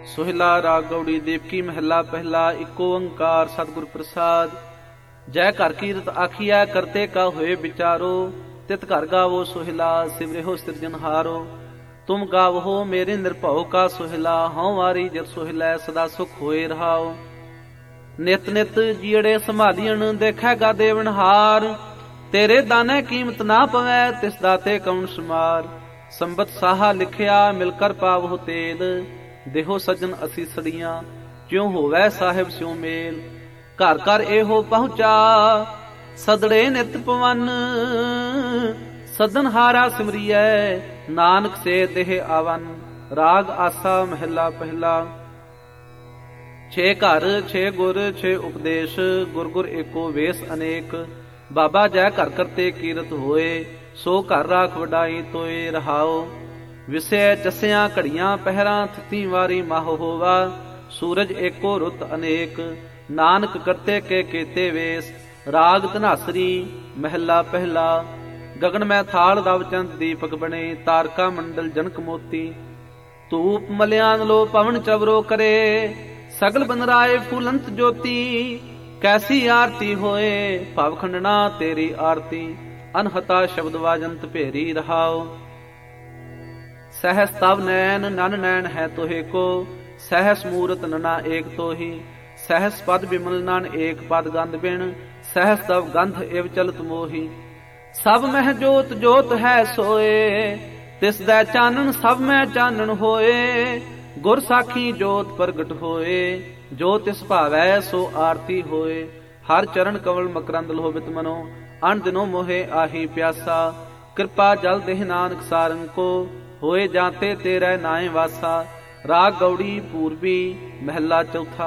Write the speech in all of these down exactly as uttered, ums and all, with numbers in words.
सोहिला राग गौड़ी देवकी महला पहला। इको ओंकार सतगुर प्रसाद। जय घर कीरत आखिया करते का होए विचारो। तित घर गावो सोहिला सिवरेहो सिरजनहारो। तुम गावहो मेरे निर्भव का सोहिला। हऊँ वारी जत सोहिला सदा सुख होए रहाओ। नित नित जीड़े संभालियन देखेगा देवनहार। तेरे दाने कीमत ना पवै तिस दाते कौन समार। संबत साहा लिखिया मिलकर पावो तेल। देहो सजन असी सड़ियां क्यों होवै साहिब स्यों मेल। घर घर एहो पहुंचा सदड़े नित पवन। सदन हारा सिमरियै नानक से देह आवन। राग आसा महला पहला। छे घर छे गुर छे उपदेश। गुर गुर एको वेश अनेक। बाबा जय घर करते कीरत होए। सो घर राख वडाई तोए रहाओ। विषय जसियां घड़ियां पहरां थिती वारी माह होवा। सूरज एको रुत अनेक। नानक करते के केते वेश। राग धनासरी महला पहला। गगन में थाल दवचंद दीपक बने। तारका मंडल जनक मोती। धूप मल्यान लो पवन चवरो करे। सगल बनराए फूलंत ज्योति। कैसी आरती होए भाव खंडना तेरी आरती। अनहता शब्द वाजंत भेरी रहाओ। सहस तव नैन नन नैन है तोहे को। सहस मूरत नना एक तो ही। सहस पद बिमल नन एक पद गंध बिन। सहस तव गंध एव चलत मोही। सब मह जोत जोत है सोए। तिस दै चानन सब में चानन होए। गुर साखी जोत प्रगट होए। जो तिस भावै सो आरती होए। हर चरण कवल मकरंद लोभित मनो। अन दिनो मोहे आही प्यासा। कृपा जल देह नानक सारंग को। होए जाते तेरा नाए वासा। राग गौड़ी पूर्वी महला चौथा।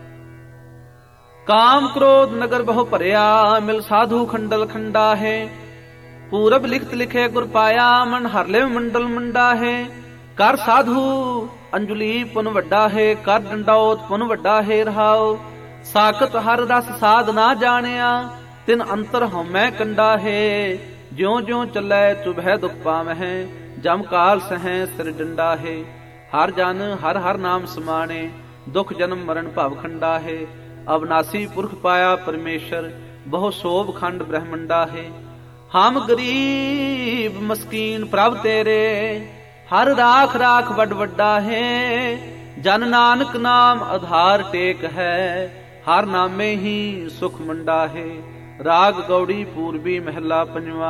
काम क्रोध नगर बहु भरिया। मिल साधु खंडल खंडा है। पूरब लिखत लिखे गुर पाया। मन हरले मंडल मंडा है। कर साधु अंजुली पुन वड्डा है। कर डंडौत पुन वड्डा है रहाओ। साकत हर रस साध ना जानिया। तिन अंतर हमै कंडा है। ज्यों ज्यों चलै चुभै दुख पावै। जम काल सहै सिर डंडा है। हर जन हर हर नाम समाने। दुख जन्म मरण भव खंडा है। अविनाशी पुरख पाया परमेश्वर। बहु शोभ खंड ब्रह्मंडा है। हम गरीब मस्कीन प्रभ तेरे। हर राख राख वड वड्डा है। जन नानक नाम आधार टेक है। हर नामे ही सुख मंडा है। राग गौड़ी पूर्वी महला पंजवा।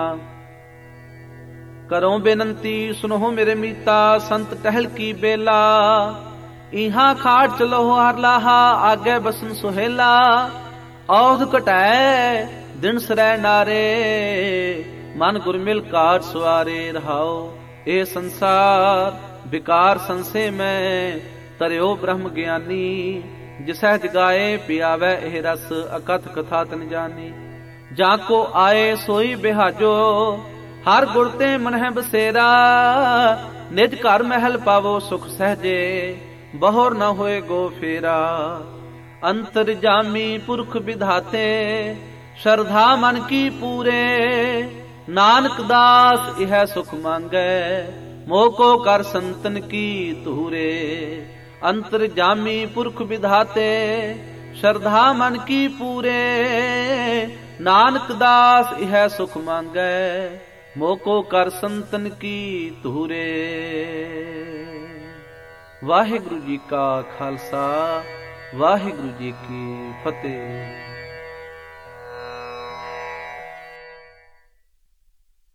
करो बेनंती सुनो मेरे मीता। संत टहल की बेला। इहा खाट चलो हर लाहा। आगे बसन सुहेला। औध कटै दिन सरै नारे। मन गुरमिल काट सवारे रहाओ। ए संसार विकार संसे में। तरियो ब्रह्म ज्ञानी। जिसह जगाए पियावै एह रस। अकथ कथा तन जानी। जाको आए सोई बिहाजो। हर गुर ते मन है बसेरा। निज घर महल पावो सुख सहजे। बहोर न होए गो फेरा। अंतर जामी पुरख विधाते। श्रद्धा मन की पूरे। नानक दास यह सुख मांगे। मोको कर संतन की तूरे। अंतर जामी पुरख विधाते। श्रद्धा मन की पूरे। नानक दास यह सुख मांगे। मोको कर संतन की तूरे। वाहिगुरु जी का खालसा। वाहिगुरु जी की फतेह।